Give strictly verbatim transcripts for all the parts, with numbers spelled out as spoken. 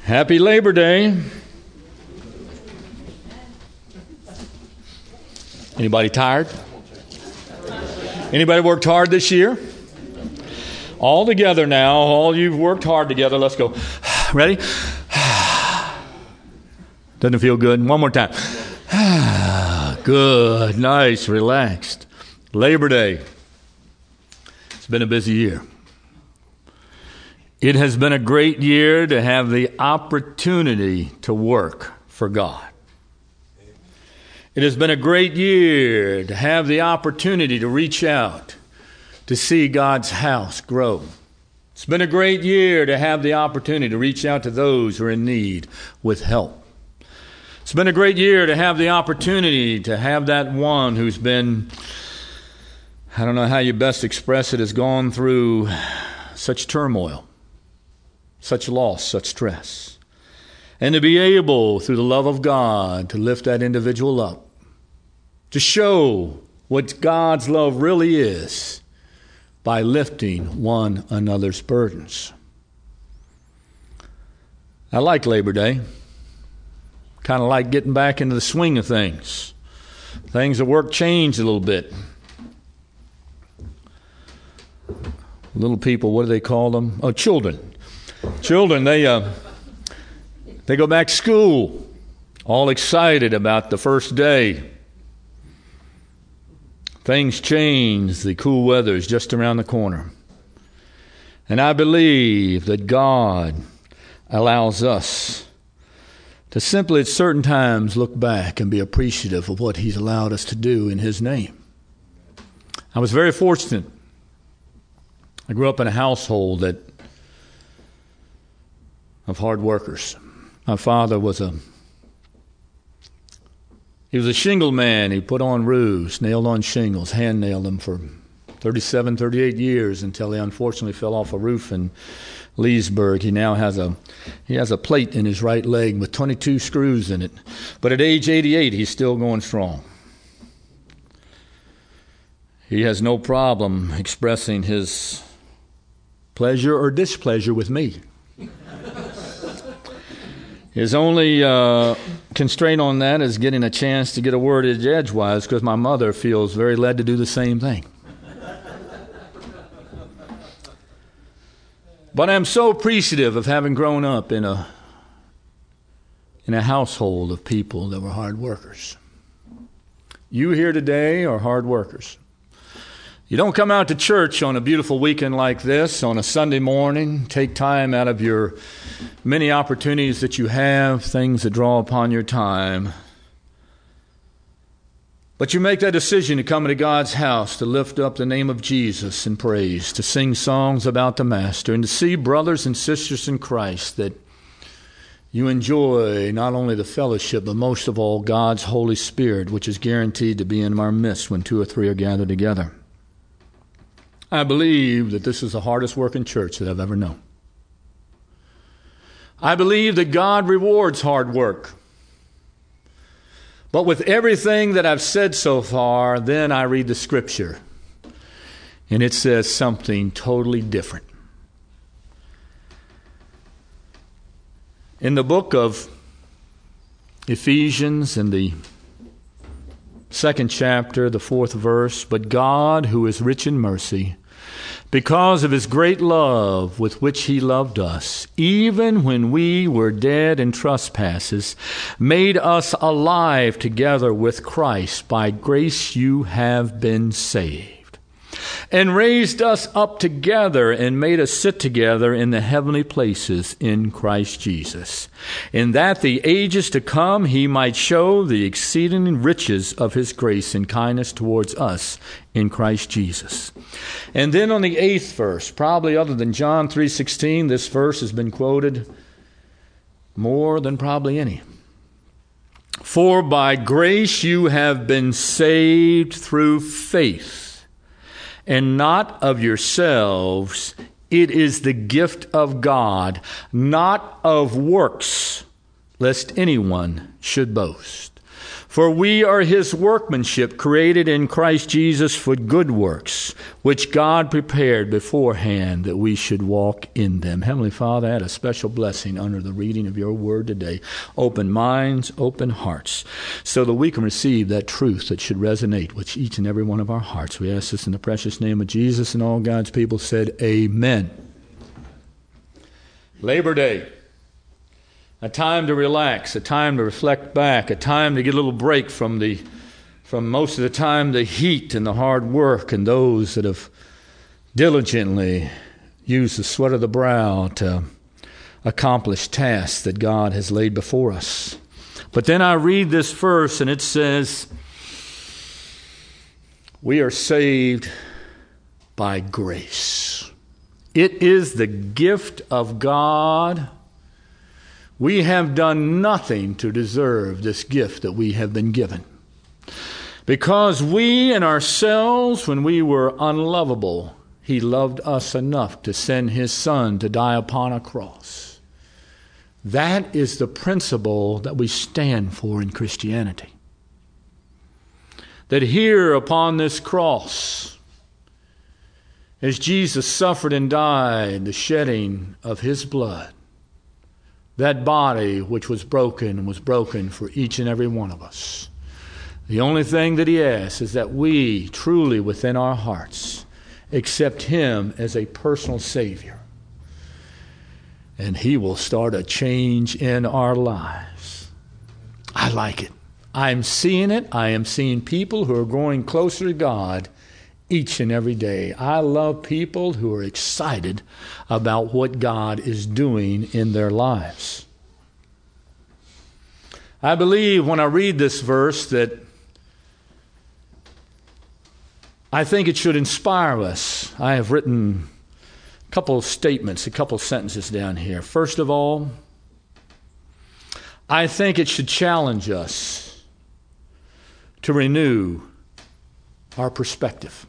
Happy Labor Day. Anybody tired? Anybody worked hard this year? All together now, all you've worked hard together. Let's go. Ready? Doesn't it feel good? One more time. Good, nice, relaxed. Labor Day. It's been a busy year. It has been a great year to have the opportunity to work for God. It has been a great year to have the opportunity to reach out to see God's house grow. It's been a great year to have the opportunity to reach out to those who are in need with help. It's been a great year to have the opportunity to have that one who's been, I don't know how you best express it, has gone through such turmoil, such loss, such stress. And to be able, through the love of God, to lift that individual up, to show what God's love really is by lifting one another's burdens. I like Labor Day. Kind of like getting back into the swing of things. Things at work changed a little bit. Little people, what do they call them? Oh, children. Children, they uh, they go back to school, all excited about the first day. Things change. The cool weather is just around the corner. And I believe that God allows us to simply at certain times look back and be appreciative of what He's allowed us to do in His name. I was very fortunate. I grew up in a household that of hard workers. My father was a he was a shingle man. He put on roofs, nailed on shingles, hand nailed them for thirty-seven, thirty-eight years until he unfortunately fell off a roof in Leesburg. He now has a he has a plate in his right leg with twenty-two screws in it. But at age eighty-eight, he's still going strong. He has no problem expressing his pleasure or displeasure with me. His only uh, constraint on that is getting a chance to get a word edgewise, because my mother feels very led to do the same thing. But I'm so appreciative of having grown up in a in a household of people that were hard workers. You here today are hard workers. You don't come out to church on a beautiful weekend like this, on a Sunday morning, take time out of your many opportunities that you have, things that draw upon your time. But you make that decision to come into God's house, to lift up the name of Jesus in praise, to sing songs about the Master, and to see brothers and sisters in Christ that you enjoy not only the fellowship, but most of all God's Holy Spirit, which is guaranteed to be in our midst when two or three are gathered together. I believe that this is the hardest working church that I've ever known. I believe that God rewards hard work. But with everything that I've said so far, then I read the Scripture, and it says something totally different. In the book of Ephesians, in the second chapter, the fourth verse, but God, who is rich in mercy, because of His great love with which He loved us, even when we were dead in trespasses, made us alive together with Christ. By grace you have been saved, and raised us up together and made us sit together in the heavenly places in Christ Jesus, in that the ages to come He might show the exceeding riches of His grace and kindness towards us in Christ Jesus. And then on the eighth verse, probably other than John three sixteen, this verse has been quoted more than probably any. For by grace you have been saved through faith, and not of yourselves. It is the gift of God, not of works, lest anyone should boast. For we are his workmanship, created in Christ Jesus for good works, which God prepared beforehand that we should walk in them. Heavenly Father, I had a special blessing under the reading of your word today. Open minds, open hearts, so that we can receive that truth that should resonate with each and every one of our hearts. We ask this in the precious name of Jesus, and all God's people said, amen. Labor Day. A time to relax, a time to reflect back, a time to get a little break from the, from most of the time the heat and the hard work and those that have diligently used the sweat of the brow to accomplish tasks that God has laid before us. But then I read this verse and it says, we are saved by grace. It is the gift of God. We have done nothing to deserve this gift that we have been given. Because we in ourselves, when we were unlovable, he loved us enough to send his son to die upon a cross. That is the principle that we stand for in Christianity. That here upon this cross, as Jesus suffered and died, the shedding of his blood, that body which was broken was broken for each and every one of us. The only thing that he asks is that we truly within our hearts accept him as a personal Savior. And he will start a change in our lives. I like it. I'm seeing it. I am seeing people who are growing closer to God each and every day. I love people who are excited about what God is doing in their lives. I believe when I read this verse that I think it should inspire us. I have written a couple of statements, a couple of sentences down here. First of all, I think it should challenge us to renew our perspective.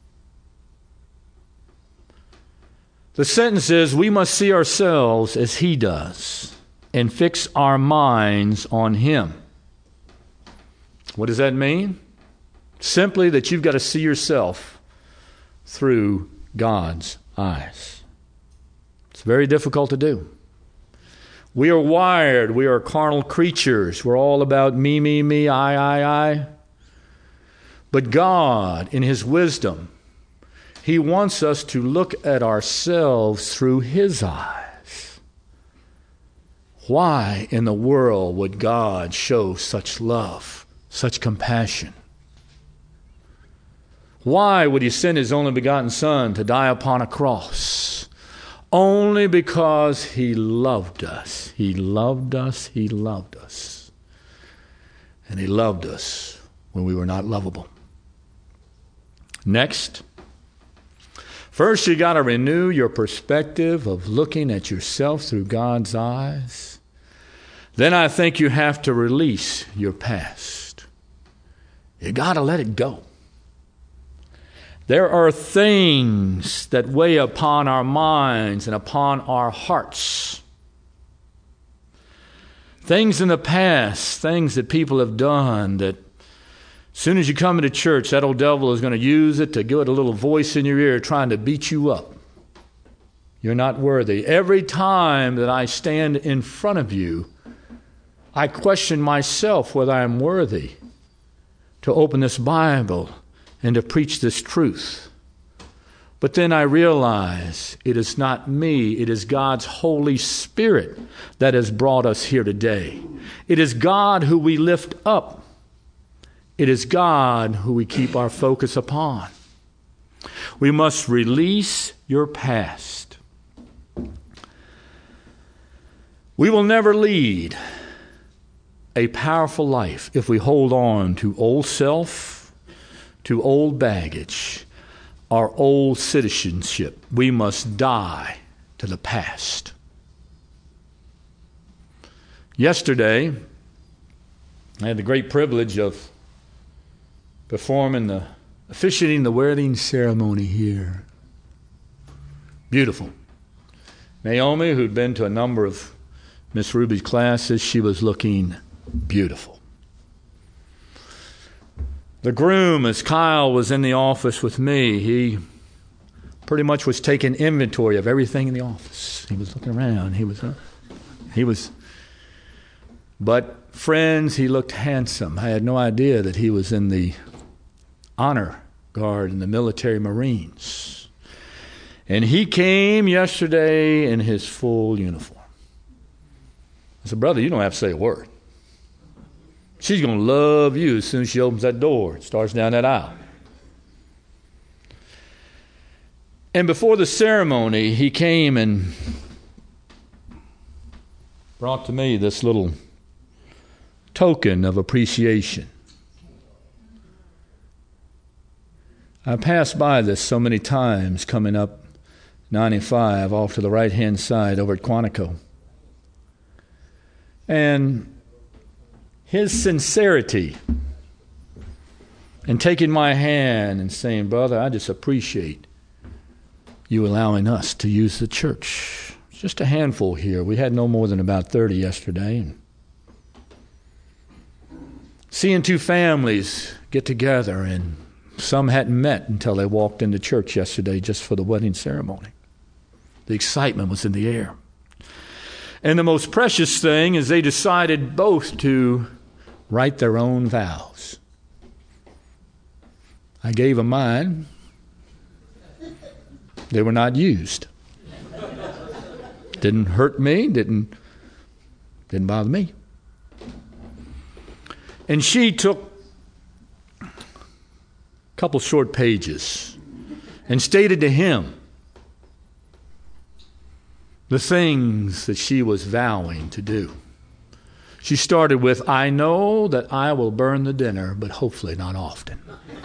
The sentence is, we must see ourselves as he does and fix our minds on him. What does that mean? Simply that you've got to see yourself through God's eyes. It's very difficult to do. We are wired. We are carnal creatures. We're all about me, me, me, I, I, I. But God, in his wisdom, he wants us to look at ourselves through his eyes. Why in the world would God show such love, such compassion? Why would he send his only begotten Son to die upon a cross? Only because he loved us. He loved us. He loved us. And he loved us when we were not lovable. Next, first, you got to renew your perspective of looking at yourself through God's eyes. Then I think you have to release your past. You got to let it go. There are things that weigh upon our minds and upon our hearts. Things in the past, things that people have done that as soon as you come into church, that old devil is going to use it to give it a little voice in your ear trying to beat you up. You're not worthy. Every time that I stand in front of you, I question myself whether I'm worthy to open this Bible and to preach this truth. But then I realize it is not me, it is God's Holy Spirit that has brought us here today. It is God who we lift up. It is God who we keep our focus upon. We must release your past. We will never lead a powerful life if we hold on to old self, to old baggage, our old citizenship. We must die to the past. Yesterday, I had the great privilege of performing the, officiating the wedding ceremony here. Beautiful. Naomi, who'd been to a number of Miss Ruby's classes, she was looking beautiful. The groom, as Kyle was in the office with me, he pretty much was taking inventory of everything in the office. He was looking around. He was, uh, he was, but friends, he looked handsome. I had no idea that he was in the honor guard in the military Marines. And he came yesterday in his full uniform. I said, brother, you don't have to say a word. She's going to love you as soon as she opens that door and starts down that aisle. And before the ceremony, he came and brought to me this little token of appreciation. I passed by this so many times coming up ninety-five off to the right-hand side over at Quantico. And his sincerity in taking my hand and saying, brother, I just appreciate you allowing us to use the church. It's just a handful here. We had no more than about thirty yesterday. And seeing two families get together, and some hadn't met until they walked into church yesterday just for the wedding ceremony. The excitement was in the air. And the most precious thing is they decided both to write their own vows. I gave them mine. They were not used. Didn't hurt me, didn't, didn't bother me. And she took a couple short pages and stated to him the things that she was vowing to do. She started with, I know that I will burn the dinner, but hopefully not often.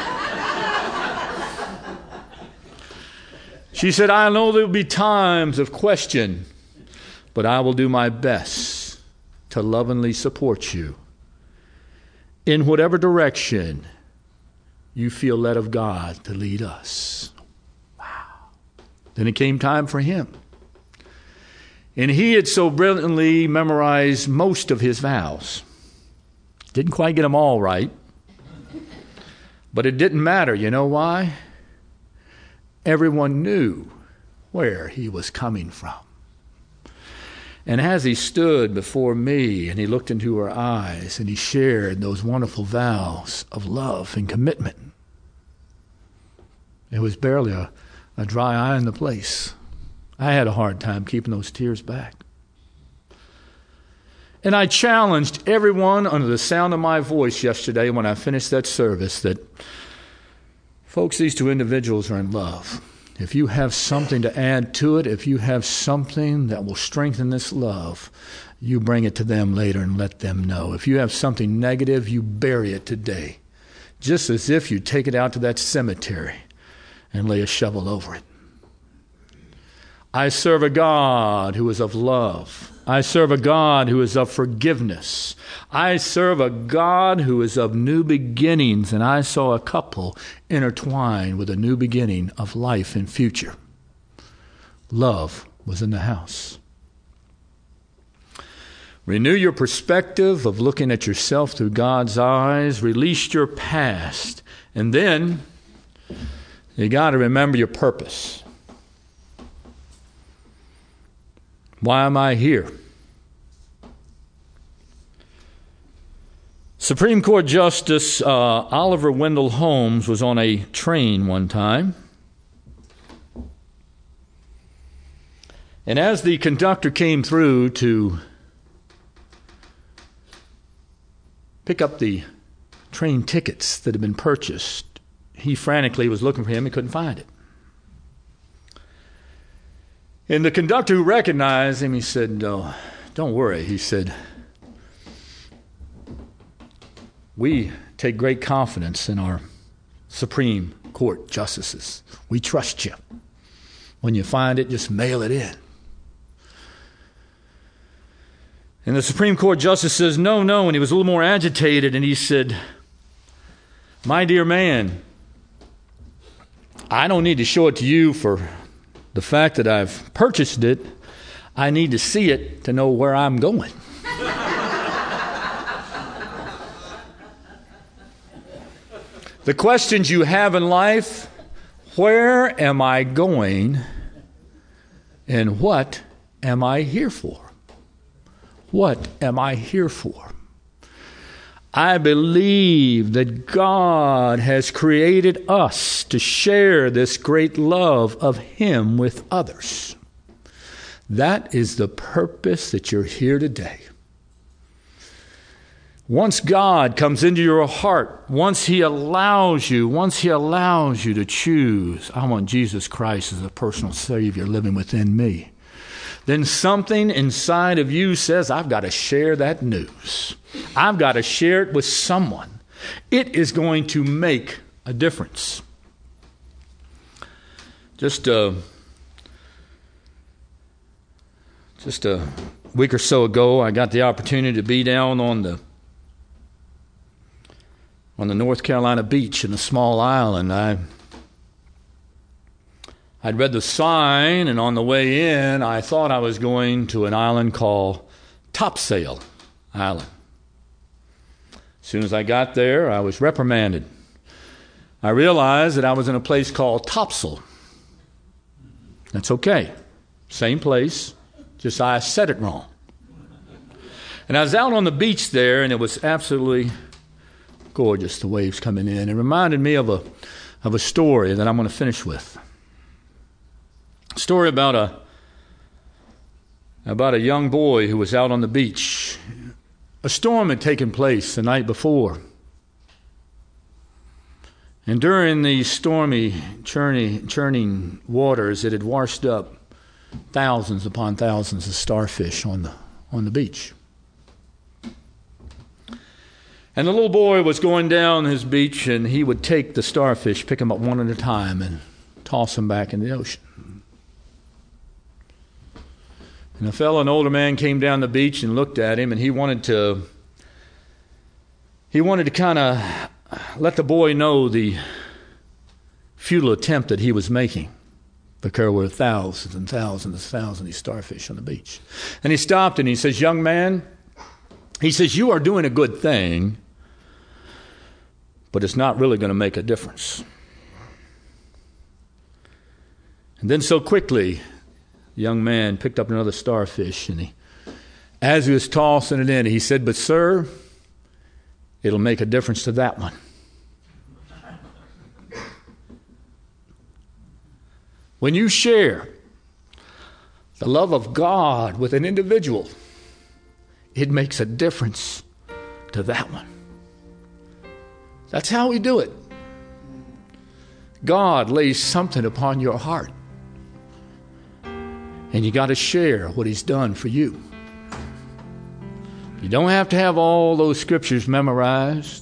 She said, I know there will be times of question, but I will do my best to lovingly support you in whatever direction you feel led of God to lead us. Wow. Then it came time for him. And he had so brilliantly memorized most of his vows. Didn't quite get them all right. But it didn't matter. You know why? Everyone knew where he was coming from. And as he stood before me and he looked into her eyes and he shared those wonderful vows of love and commitment, there was barely a, a dry eye in the place. I had a hard time keeping those tears back. And I challenged everyone under the sound of my voice yesterday when I finished that service that, folks, these two individuals are in love. If you have something to add to it, if you have something that will strengthen this love, you bring it to them later and let them know. If you have something negative, you bury it today, just as if you take it out to that cemetery and lay a shovel over it. I serve a God who is of love. I serve a God who is of forgiveness. I serve a God who is of new beginnings, and I saw a couple intertwined with a new beginning of life and future. Love was in the house. Renew your perspective of looking at yourself through God's eyes. Release your past. And then you got to remember your purpose. Why am I here? Supreme Court Justice uh, Oliver Wendell Holmes was on a train one time. And as the conductor came through to pick up the train tickets that had been purchased, he frantically was looking for him. He couldn't find it. And the conductor who recognized him, he said, oh, don't worry. He said, we take great confidence in our Supreme Court justices. We trust you. When you find it, just mail it in. And the Supreme Court justice says, no, no. And he was a little more agitated, and he said, my dear man, I don't need to show it to you for the fact that I've purchased it. I need to see it to know where I'm going. The questions you have in life: where am I going? And what am I here for? What am I here for? I believe that God has created us to share this great love of Him with others. That is the purpose that you're here today. Once God comes into your heart, once He allows you, once He allows you to choose, I want Jesus Christ as a personal Savior living within me, then something inside of you says, I've got to share that news. I've got to share it with someone. It is going to make a difference. Just a, just a week or so ago, I got the opportunity to be down on the on the North Carolina beach in a small island. I I'd read the sign, and on the way in, I thought I was going to an island called Topsail Island. As soon as I got there, I was reprimanded. I realized that I was in a place called Topsail. That's okay. Same place, just I said it wrong. And I was out on the beach there, and it was absolutely gorgeous, the waves coming in. It reminded me of a of a story that I'm going to finish with. A story about a about a young boy who was out on the beach. A storm had taken place the night before. And during the stormy, churning, churning waters, it had washed up thousands upon thousands of starfish on the on the beach. And the little boy was going down his beach, and he would take the starfish, pick them up one at a time, and toss them back in the ocean. And a fellow, an older man, came down the beach and looked at him, and he wanted to, he wanted to kind of let the boy know the futile attempt that he was making, because there were thousands and thousands and thousands of starfish on the beach. And he stopped and he says, "Young man," he says, "you are doing a good thing, but it's not really going to make a difference." And then so quickly, the young man picked up another starfish, and he, as he was tossing it in, he said, "But sir, it'll make a difference to that one." When you share the love of God with an individual, it makes a difference to that one. That's how we do it. God lays something upon your heart, and you got to share what He's done for you. You don't have to have all those scriptures memorized.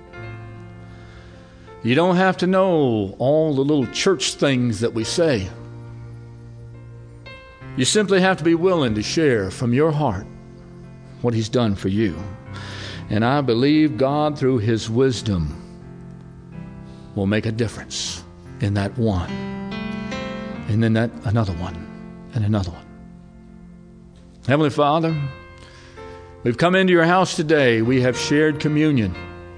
You don't have to know all the little church things that we say. You simply have to be willing to share from your heart what He's done for you. And I believe God, through His wisdom, will make a difference in that one. And then that another one. And another one. Heavenly Father, we've come into your house today. We have shared communion.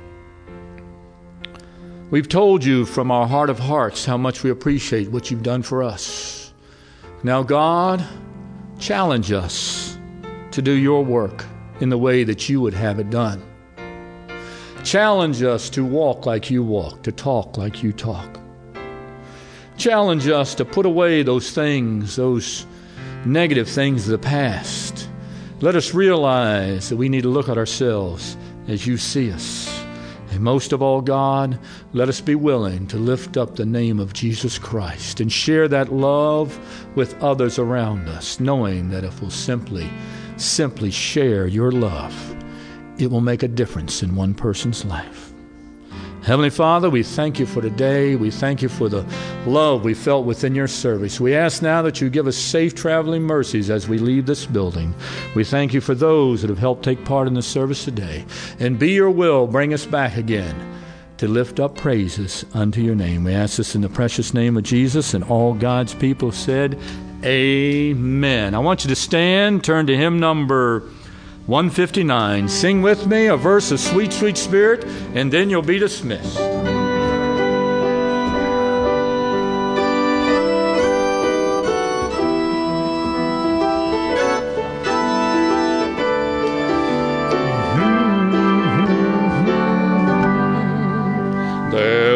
We've told you from our heart of hearts how much we appreciate what you've done for us. Now, God, challenge us to do your work in the way that you would have it done. Challenge us to walk like you walk, to talk like you talk. Challenge us to put away those things, those negative things of the past. Let us realize that we need to look at ourselves as you see us. And most of all, God, let us be willing to lift up the name of Jesus Christ and share that love with others around us, knowing that if we'll simply, simply share your love, it will make a difference in one person's life. Heavenly Father, we thank you for today. We thank you for the love we felt within your service. We ask now that you give us safe traveling mercies as we leave this building. We thank you for those that have helped take part in the service today. And be your will, bring us back again to lift up praises unto your name. We ask this in the precious name of Jesus, and all God's people said, amen. I want you to stand, turn to hymn number one fifty-nine. Sing with me a verse of Sweet, Sweet Spirit, and then you'll be dismissed.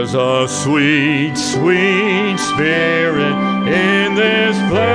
There's a sweet, sweet spirit in this place.